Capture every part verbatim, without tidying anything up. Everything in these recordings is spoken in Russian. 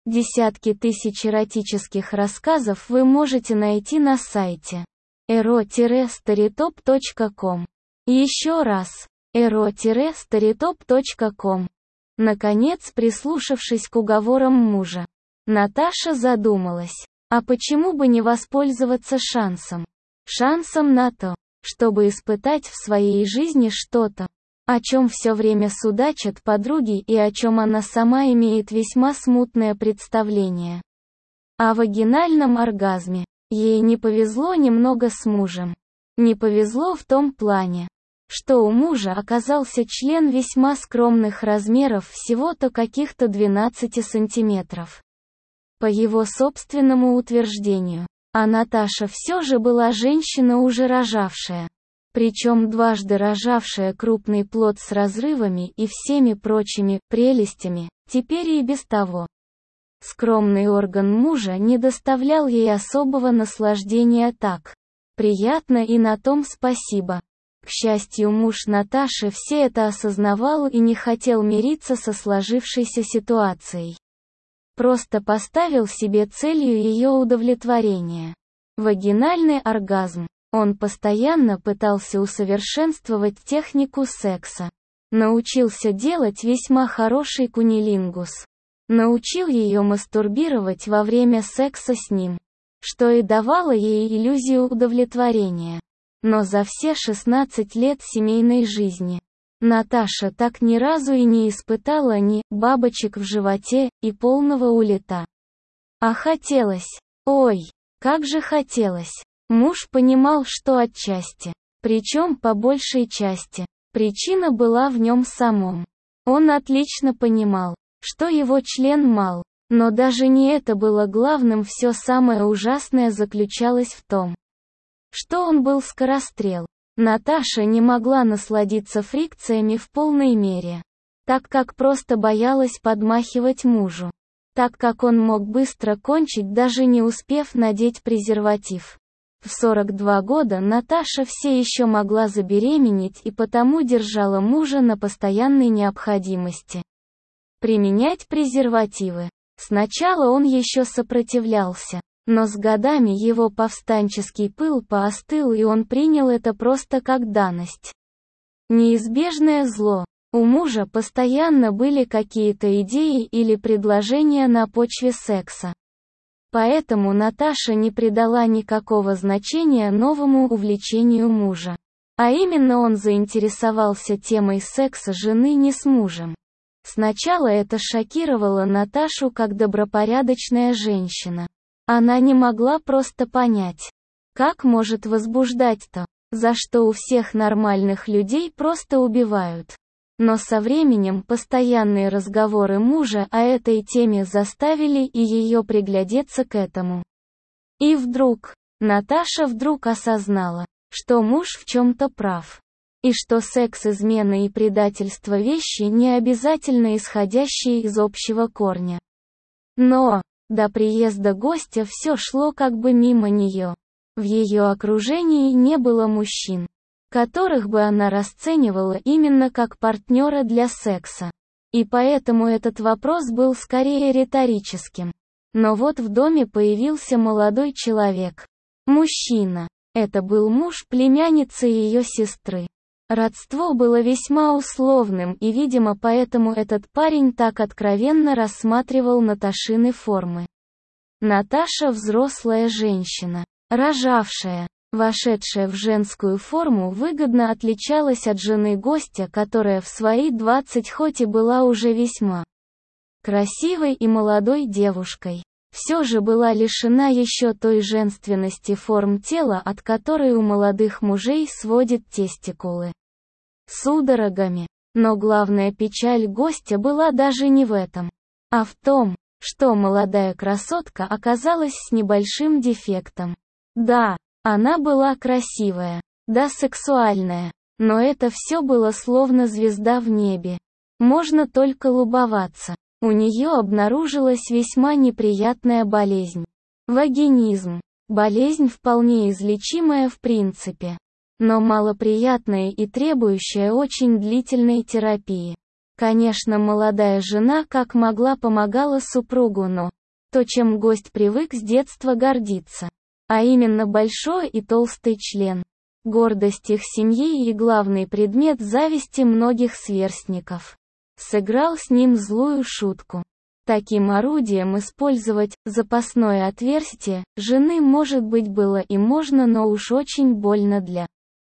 Десятки тысяч эротических рассказов вы можете найти на сайте эро старитоп точка ком. Еще раз, эро старитоп точка ком. Наконец, прислушавшись к уговорам мужа, Наташа задумалась, а почему бы не воспользоваться шансом? Шансом на то, чтобы испытать в своей жизни что-то, о чем все время судачат подруги и о чем она сама имеет весьма смутное представление. О вагинальном оргазме. Ей не повезло немного с мужем. Не повезло в том плане, что у мужа оказался член весьма скромных размеров, всего-то каких-то двенадцать сантиметров. По его собственному утверждению. А Наташа все же была женщина, уже рожавшая. Причем дважды рожавшая крупный плод с разрывами и всеми прочими прелестями, теперь и без того. Скромный орган мужа не доставлял ей особого наслаждения, так приятно, и на том спасибо. К счастью, муж Наташи все это осознавал и не хотел мириться со сложившейся ситуацией. Просто поставил себе целью ее удовлетворение. Вагинальный оргазм. Он постоянно пытался усовершенствовать технику секса. Научился делать весьма хороший кунилингус. Научил ее мастурбировать во время секса с ним, что и давало ей иллюзию удовлетворения. Но за все шестнадцать лет семейной жизни Наташа так ни разу и не испытала ни бабочек в животе и полного улета. А хотелось. Ой, как же хотелось. Муж понимал, что отчасти, причем по большей части, причина была в нем самом. Он отлично понимал, что его член мал, но даже не это было главным. Все самое ужасное заключалось в том, что он был скорострел. Наташа не могла насладиться фрикциями в полной мере, так как просто боялась подмахивать мужу, так как он мог быстро кончить, даже не успев надеть презерватив. В сорок два года Наташа все еще могла забеременеть и потому держала мужа на постоянной необходимости применять презервативы. Сначала он еще сопротивлялся, но с годами его повстанческий пыл поостыл, и он принял это просто как данность. Неизбежное зло. У мужа постоянно были какие-то идеи или предложения на почве секса. Поэтому Наташа не придала никакого значения новому увлечению мужа. А именно, он заинтересовался темой секса жены не с мужем. Сначала это шокировало Наташу как добропорядочная женщина. Она не могла просто понять, как может возбуждать то, за что у всех нормальных людей просто убивают. Но со временем постоянные разговоры мужа о этой теме заставили и ее приглядеться к этому. И вдруг, Наташа вдруг осознала, что муж в чем-то прав. И что секс, измена и предательство – вещи, не обязательно исходящие из общего корня. Но до приезда гостя все шло как бы мимо нее. В ее окружении не было мужчин, которых бы она расценивала именно как партнера для секса. И поэтому этот вопрос был скорее риторическим. Но вот в доме появился молодой человек. Мужчина. Это был муж племянницы ее сестры. Родство было весьма условным, и, видимо, поэтому этот парень так откровенно рассматривал Наташины формы. Наташа – взрослая женщина, рожавшая, вошедшая в женскую форму, выгодно отличалась от жены гостя, которая в свои двадцать хоть и была уже весьма красивой и молодой девушкой, все же была лишена еще той женственности форм тела, от которой у молодых мужей сводят тестикулы судорогами. Но главная печаль гостя была даже не в этом, а в том, что молодая красотка оказалась с небольшим дефектом. Да, она была красивая, да, сексуальная, но это все было словно звезда в небе. Можно только любоваться. У нее обнаружилась весьма неприятная болезнь. Вагинизм. Болезнь вполне излечимая в принципе, но малоприятная и требующая очень длительной терапии. Конечно, молодая жена как могла помогала супругу, но то, чем гость привык с детства гордиться, а именно большой и толстый член, гордость их семьи и главный предмет зависти многих сверстников, сыграл с ним злую шутку. Таким орудием использовать запасное отверстие жены, может быть, было и можно, но уж очень больно для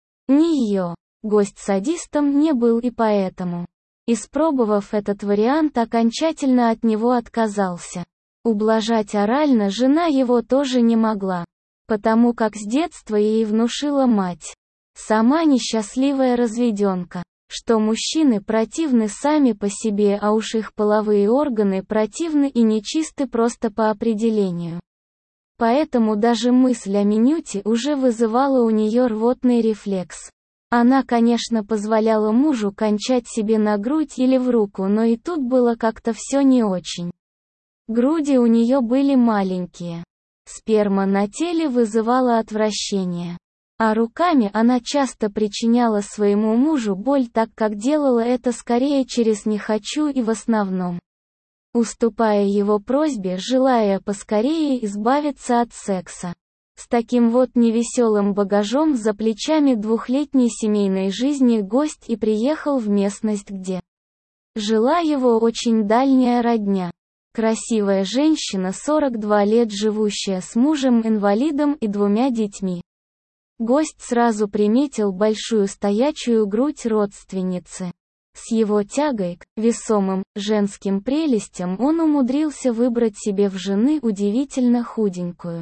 нее. Гость садистом не был и поэтому, испробовав этот вариант, окончательно от него отказался. Ублажать орально жена его тоже не могла, потому как с детства ей внушила мать, сама несчастливая разведенка, что мужчины противны сами по себе, а уж их половые органы противны и нечисты просто по определению. Поэтому даже мысль о минюте уже вызывала у нее рвотный рефлекс. Она, конечно, позволяла мужу кончать себе на грудь или в руку, но и тут было как-то все не очень. Груди у нее были маленькие. Сперма на теле вызывала отвращение. А руками она часто причиняла своему мужу боль, так как делала это скорее через «не хочу» и в основном уступая его просьбе, желая поскорее избавиться от секса. С таким вот невеселым багажом за плечами двухлетней семейной жизни гость и приехал в местность, где жила его очень дальняя родня. Красивая женщина, сорок два лет, живущая с мужем-инвалидом и двумя детьми. Гость сразу приметил большую стоячую грудь родственницы. С его тягой к весомым женским прелестям он умудрился выбрать себе в жены удивительно худенькую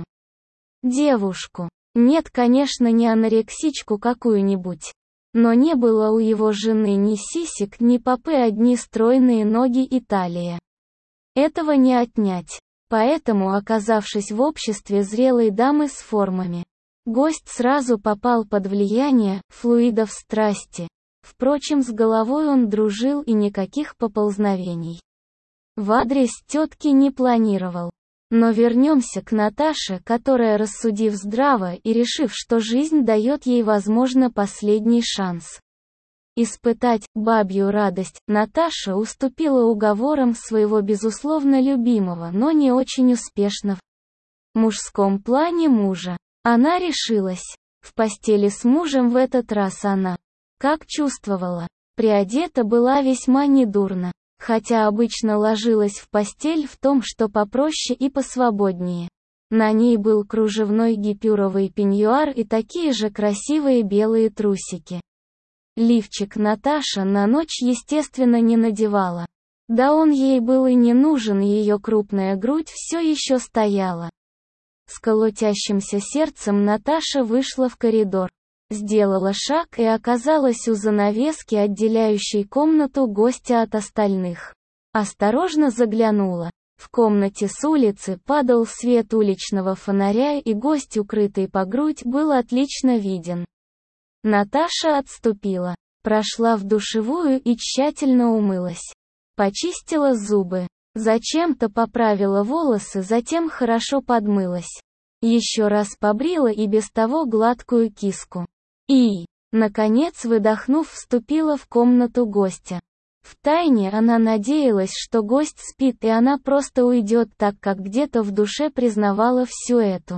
девушку. Нет, конечно, не анорексичку какую-нибудь. Но не было у его жены ни сисек, ни попы, одни стройные ноги и талия. Этого не отнять. Поэтому, оказавшись в обществе зрелой дамы с формами, гость сразу попал под влияние флуидов страсти. Впрочем, с головой он дружил и никаких поползновений в адрес тетки не планировал. Но вернемся к Наташе, которая, рассудив здраво и решив, что жизнь дает ей, возможно, последний шанс испытать бабью радость, Наташа уступила уговорам своего безусловно любимого, но не очень успешного в мужском плане мужа. Она решилась. В постели с мужем в этот раз она, как чувствовала, приодета была весьма недурно, хотя обычно ложилась в постель в том, что попроще и посвободнее. На ней был кружевной гипюровый пеньюар и такие же красивые белые трусики. Лифчик Наташа на ночь, естественно, не надевала. Да он ей был и не нужен, ее крупная грудь все еще стояла. С колотящимся сердцем Наташа вышла в коридор. Сделала шаг и оказалась у занавески, отделяющей комнату гостя от остальных. Осторожно заглянула. В комнате с улицы падал свет уличного фонаря, и гость, укрытый по грудь, был отлично виден. Наташа отступила, прошла в душевую и тщательно умылась. Почистила зубы. Зачем-то поправила волосы, затем хорошо подмылась. Еще раз побрила и без того гладкую киску. И, наконец, выдохнув, вступила в комнату гостя. Втайне она надеялась, что гость спит и она просто уйдет, так как где-то в душе признавала всю эту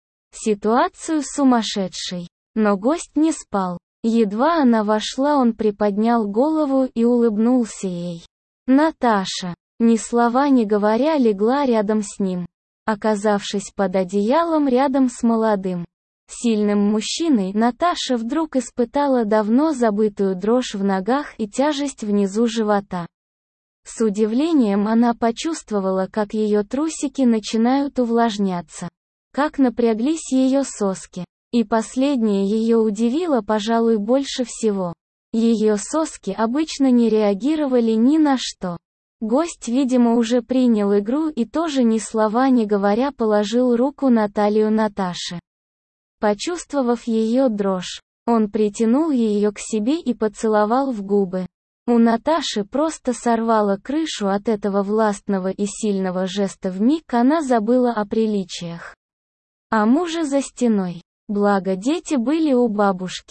ситуацию сумасшедшей. Но гость не спал. Едва она вошла, он приподнял голову и улыбнулся ей. Наташа, ни слова не говоря, легла рядом с ним, оказавшись под одеялом рядом с молодым, сильным мужчиной. Наташа вдруг испытала давно забытую дрожь в ногах и тяжесть внизу живота. С удивлением она почувствовала, как ее трусики начинают увлажняться, как напряглись ее соски. И последнее ее удивило, пожалуй, больше всего. Ее соски обычно не реагировали ни на что. Гость, видимо, уже принял игру и тоже ни слова не говоря положил руку на талию Наташи. Почувствовав ее дрожь, он притянул ее к себе и поцеловал в губы. У Наташи просто сорвало крышу от этого властного и сильного жеста. Вмиг она забыла о приличиях. А мужа за стеной. Благо дети были у бабушки.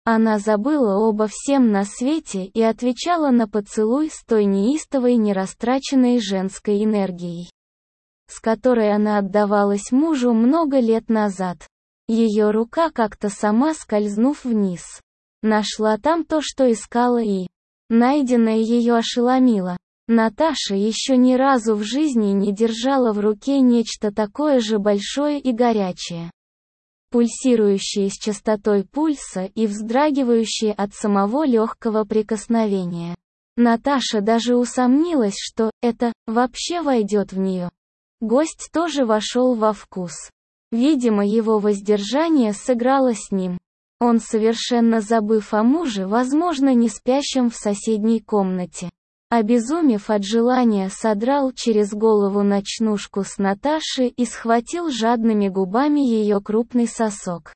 Она забыла обо всем на свете и отвечала на поцелуй с той неистовой нерастраченной женской энергией, с которой она отдавалась мужу много лет назад. Ее рука, как-то сама скользнув вниз, нашла там то, что искала, и найденное ее ошеломило. Наташа еще ни разу в жизни не держала в руке нечто такое же большое и горячее, пульсирующее с частотой пульса и вздрагивающее от самого легкого прикосновения. Наташа даже усомнилась, что это вообще войдет в нее. Гость тоже вошел во вкус. Видимо, его воздержание сыграло с ним. Он, совершенно забыв о муже, возможно, не спящем в соседней комнате, обезумев от желания, содрал через голову ночнушку с Наташи и схватил жадными губами ее крупный сосок.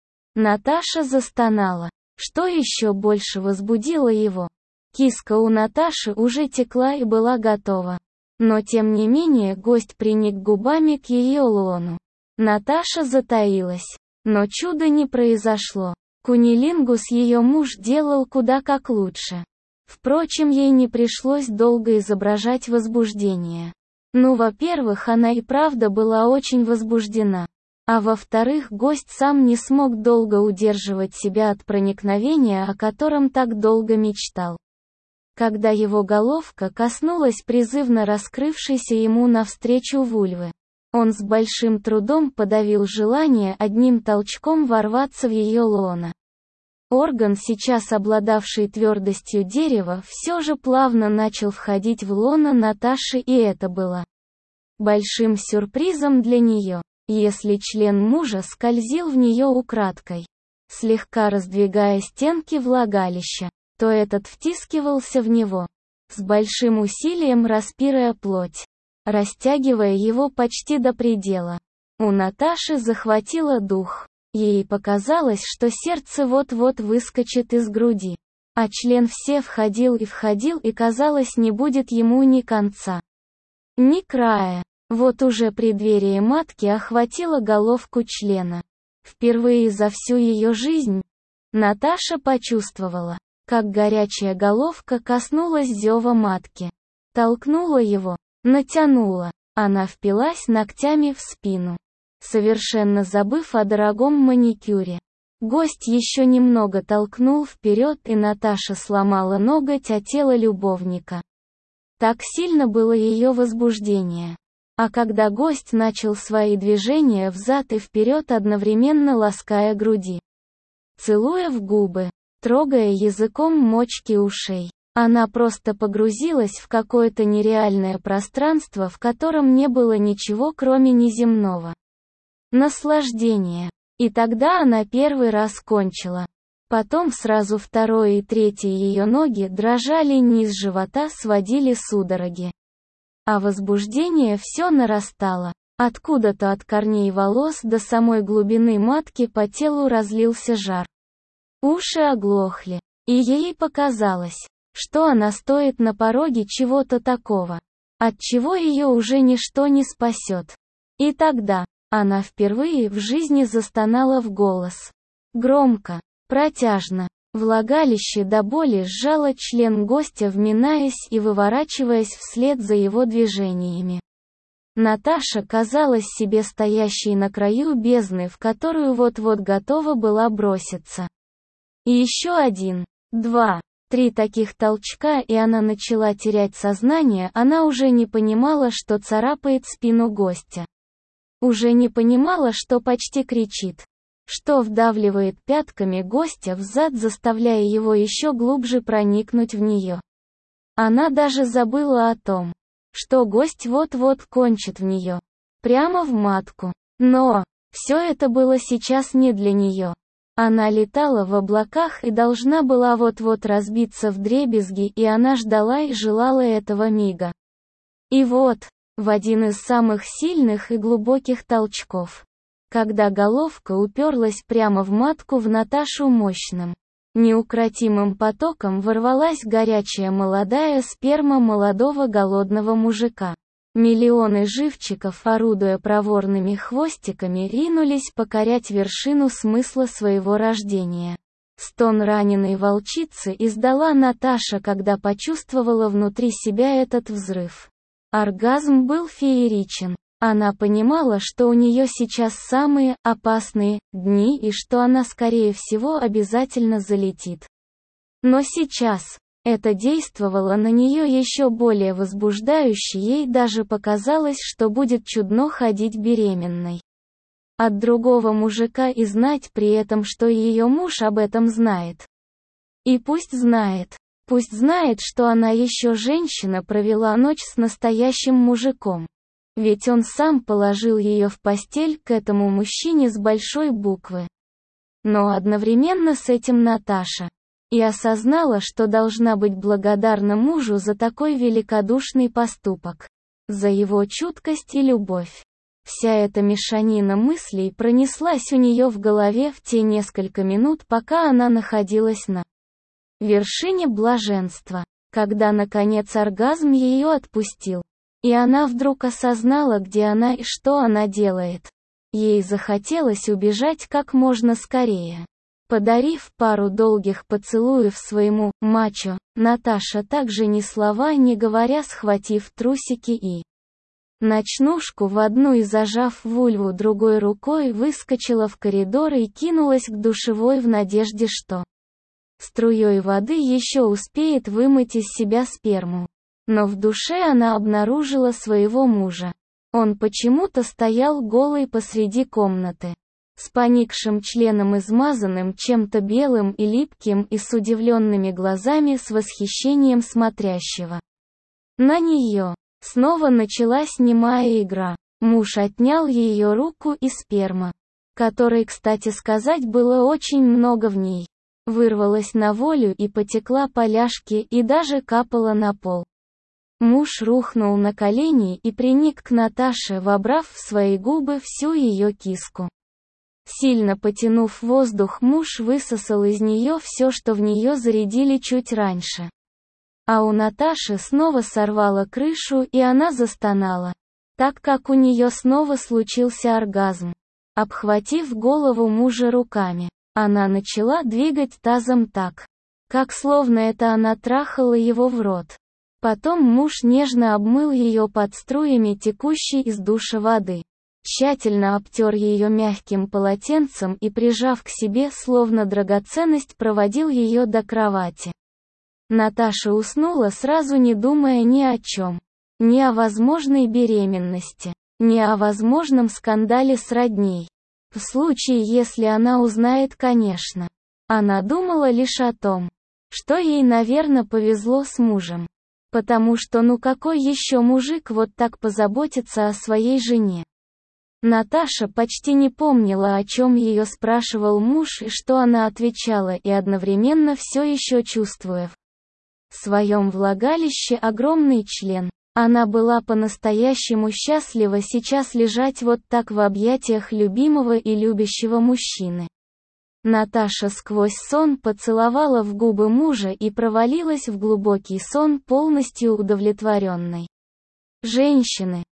Наташа застонала. Что еще больше возбудило его? Киска у Наташи уже текла и была готова. Но тем не менее гость приник губами к ее лону. Наташа затаилась. Но чуда не произошло. Кунилингус ее муж делал куда как лучше. Впрочем, ей не пришлось долго изображать возбуждение. Ну, во-первых, она и правда была очень возбуждена. А во-вторых, гость сам не смог долго удерживать себя от проникновения, о котором так долго мечтал. Когда его головка коснулась призывно раскрывшейся ему навстречу вульвы, он с большим трудом подавил желание одним толчком ворваться в ее лоно. Орган, сейчас обладавший твердостью дерева, все же плавно начал входить в лоно Наташи, и это было большим сюрпризом для нее. Если член мужа скользил в нее украдкой, слегка раздвигая стенки влагалища, то этот втискивался в него, с большим усилием распирая плоть, растягивая его почти до предела. У Наташи захватило дух. Ей показалось, что сердце вот-вот выскочит из груди. А член все входил и входил, и казалось, не будет ему ни конца, ни края. Вот уже преддверие матки охватило головку члена. Впервые за всю ее жизнь Наташа почувствовала, как горячая головка коснулась зева матки. Толкнула его, натянула. Она впилась ногтями в спину, совершенно забыв о дорогом маникюре. Гость еще немного толкнул вперед, и Наташа сломала ноготь о тело любовника. Так сильно было ее возбуждение. А когда гость начал свои движения взад и вперед, одновременно лаская груди, целуя в губы, трогая языком мочки ушей, она просто погрузилась в какое-то нереальное пространство, в котором не было ничего, кроме неземного наслаждения. И тогда она первый раз кончила. Потом сразу второе и третье ее ноги дрожали, низ живота сводили судороги. А возбуждение все нарастало. Откуда-то от корней волос до самой глубины матки по телу разлился жар. Уши оглохли. И ей показалось, что она стоит на пороге чего-то такого, от чего ее уже ничто не спасет. И тогда она впервые в жизни застонала в голос. Громко, протяжно. Влагалище до боли сжало член гостя, вминаясь и выворачиваясь вслед за его движениями. Наташа казалась себе стоящей на краю бездны, в которую вот-вот готова была броситься. И еще один, два, три таких толчка, и она начала терять сознание. Она уже не понимала, что царапает спину гостя. Уже не понимала, что почти кричит. Что вдавливает пятками гостя в зад, заставляя его еще глубже проникнуть в нее. Она даже забыла о том, что гость вот-вот кончит в нее. Прямо в матку. Но все это было сейчас не для нее. Она летала в облаках и должна была вот-вот разбиться вдребезги, и она ждала и желала этого мига. И вот, в один из самых сильных и глубоких толчков, когда головка уперлась прямо в матку, в Наташу мощным, неукротимым потоком ворвалась горячая молодая сперма молодого голодного мужика. Миллионы живчиков, орудуя проворными хвостиками, ринулись покорять вершину смысла своего рождения. Стон раненой волчицы издала Наташа, когда почувствовала внутри себя этот взрыв. Оргазм был фееричен. Она понимала, что у нее сейчас самые опасные дни и что она, скорее всего, обязательно залетит. Но сейчас это действовало на нее еще более возбуждающе, ей даже показалось, что будет чудно ходить беременной от другого мужика и знать при этом, что ее муж об этом знает. И пусть знает. Пусть знает, что она еще женщина, провела ночь с настоящим мужиком. Ведь он сам положил ее в постель к этому мужчине с большой буквы. Но одновременно с этим Наташа и осознала, что должна быть благодарна мужу за такой великодушный поступок, за его чуткость и любовь. Вся эта мешанина мыслей пронеслась у нее в голове в те несколько минут, пока она находилась на вершине блаженства, когда наконец оргазм ее отпустил. И она вдруг осознала, где она и что она делает. Ей захотелось убежать как можно скорее. Подарив пару долгих поцелуев своему мачо, Наташа также ни слова не говоря, схватив трусики и ночнушку в одну и зажав вульву другой рукой, выскочила в коридор и кинулась к душевой в надежде, что струей воды еще успеет вымыть из себя сперму. Но в душе она обнаружила своего мужа. Он почему-то стоял голый посреди комнаты, с поникшим членом, измазанным чем-то белым и липким, и с удивленными глазами, с восхищением смотрящего на нее. Снова началась немая игра. Муж отнял ее руку, и сперма, которой, кстати сказать, было очень много в ней, вырвалась на волю и потекла по ляжке и даже капала на пол. Муж рухнул на колени и приник к Наташе, вобрав в свои губы всю ее киску. Сильно потянув воздух, муж высосал из нее все, что в нее зарядили чуть раньше. А у Наташи снова сорвало крышу, и она застонала, так как у нее снова случился оргазм. Обхватив голову мужа руками, она начала двигать тазом так, как словно это она трахала его в рот. Потом муж нежно обмыл ее под струями текущей из душа воды, тщательно обтер ее мягким полотенцем и, прижав к себе словно драгоценность, проводил ее до кровати. Наташа уснула сразу, не думая ни о чем. Ни о возможной беременности, ни о возможном скандале с родней. В случае, если она узнает, конечно. Она думала лишь о том, что ей, наверное, повезло с мужем. Потому что ну какой еще мужик вот так позаботится о своей жене? Наташа почти не помнила, о чем ее спрашивал муж и что она отвечала, и одновременно все еще чувствуя в своем влагалище огромный член. Она была по-настоящему счастлива сейчас лежать вот так в объятиях любимого и любящего мужчины. Наташа сквозь сон поцеловала в губы мужа и провалилась в глубокий сон, полностью удовлетворенной. Женщины,